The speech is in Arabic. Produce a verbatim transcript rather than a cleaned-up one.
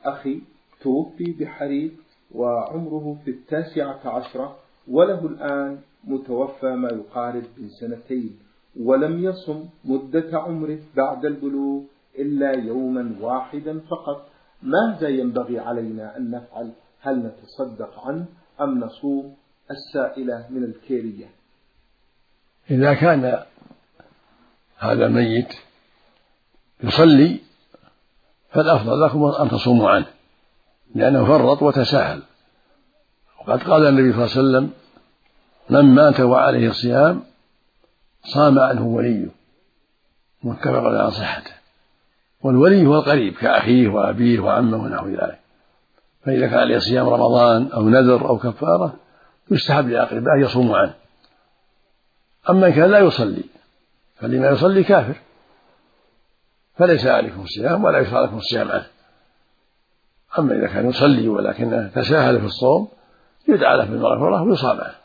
أخي توفي بحريق وعمره في التاسعة عشرة، وله الآن متوفى ما يقارب من سنتين، ولم يصم مدة عمره بعد البلوغ إلا يوما واحدا فقط. ماذا ينبغي علينا أن نفعل؟ هل نتصدق عنه أم نصوم؟ السائلة من الكيرية. إذا كان هذا الميت يصلي فالأفضل لكم أن تصوموا عنه، لأنه فرط وتساهل. وقد قال النبي صلى الله عليه وسلم: من مات وعليه الصيام صام عنه وليه، متفق على صحته. والولي هو القريب كأخيه وأبيه وعمه ونحو ذلك. فإذا كان عليه صيام رمضان أو نذر أو كفارة يستحب لأقربائه يصوموا عنه. أما إن كان لا يصلي فلما يصلي كافر، فليس عليكم الصيام ولا يشرع لكم الصيام عنه. أما إذا كان يصلي ولكنه تساهل في الصوم يدعى له بالمغفرة ويصام عنه.